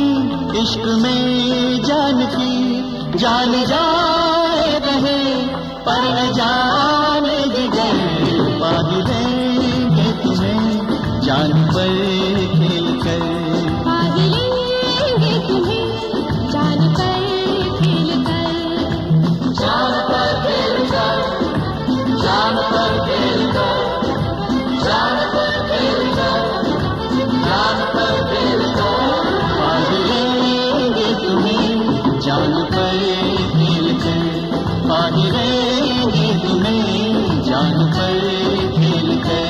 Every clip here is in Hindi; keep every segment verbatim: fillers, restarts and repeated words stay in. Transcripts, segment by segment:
इश्क में जान की, जान जाए रहे पर न जाने जिगर, पाही लेंगे तुम्हें जान पर खेल कर, पाही लेंगे तुम्हें जान पर खेल कर, जान पर खेल कर, जान पर खेल कर, जान पर खेल कर, जान पर खेल कर, पाही लेंगे तुम्हें जान पर खेल कर, पाही लेंगे तुम्हें जान पर खेल कर।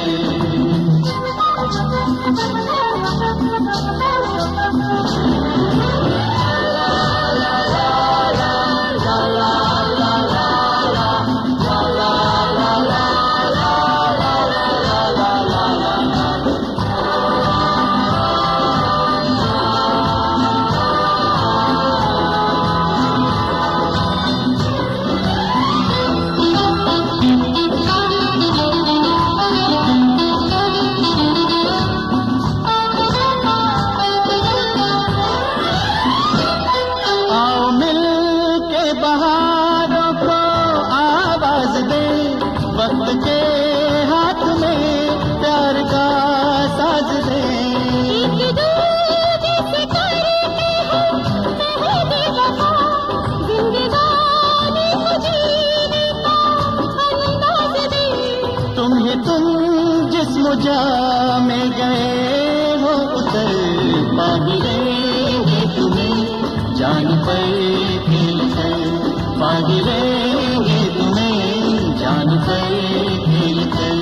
बहारों को आवाज दे, वक्त के हाथ में प्यार का साज दे, एक दूजे से करते हैं पहले वफा, जिंदगानी को जीने का अंदाज दे, तुम्हें तुम जिस मुजा में गए हो उतर, पाही लेंगे तुम्हें जान पर खेल कर, पाही लेंगे तुम्हें जान पर खेल कर।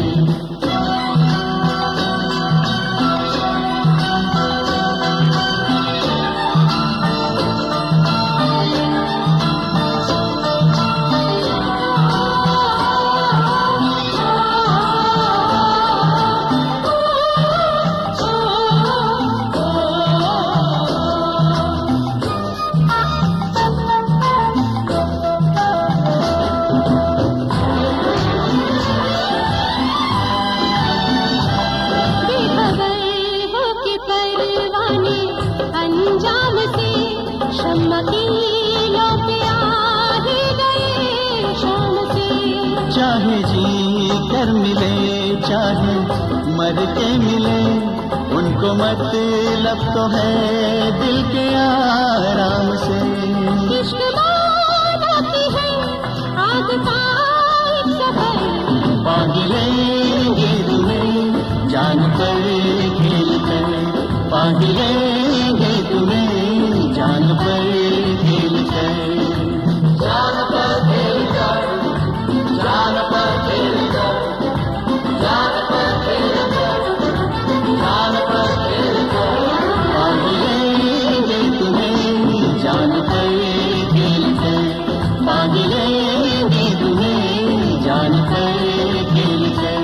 अंजाम से शम्मकीलों पे आ ही गए शाम से, चाहे जी कर मिले चाहे मर के मिले, उनको मतलब तो है दिल के आराम से, इश्क बनाती है आग का एक सफर, पाही लेंगे तुम्हें जान पर खेल कर, पाही लेंगे तुम्हें जान पर खेल कर, जान पर खेल कर, जान पर खेल कर, जान पर खेल कर, जान पर खेल कर, पाही लेंगे तुम्हें जान पर खेल कर, पाही लेंगे तुम्हें जान पर खेल कर।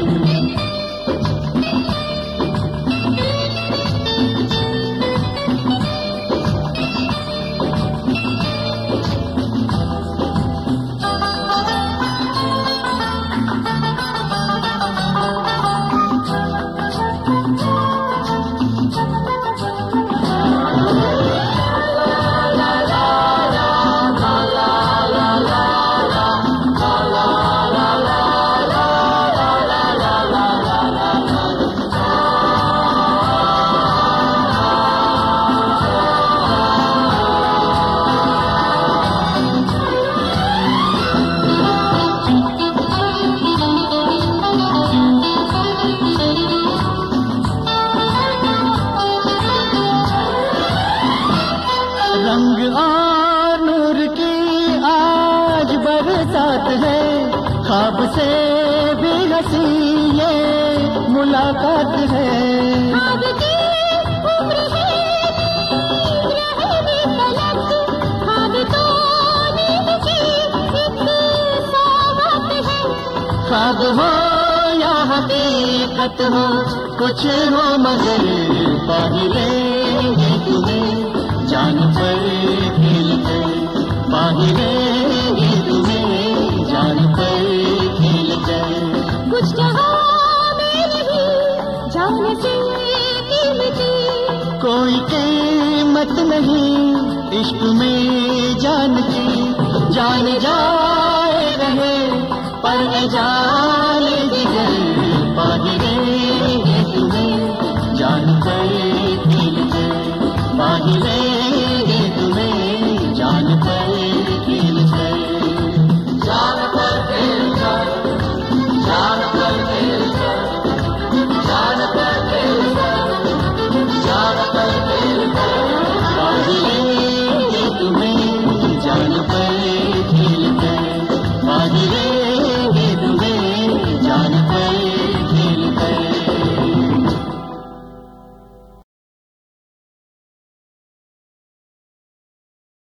रंग और नूर की आज बरसात है, ख्वाब से भी हंसी ये मुलाकात है, ख्वाब की उम्र है रहे तलक, ख्वाब तो नींद की एक सौगात है, ख्वाब हो या हकीकत हो कुछ हो मगर, पाही लेंगे तुम्हें जान पर खेल कर, पाही लेंगे तुम्हें जान पर खेल कर, कुछ जहाँ में नहीं जान से कीमती, कोई के कीमत नहीं इश्क में जान की। जान जाए रहे पर ए जाने जिगर पाहिरे तुम्हें जान गए पाहिरे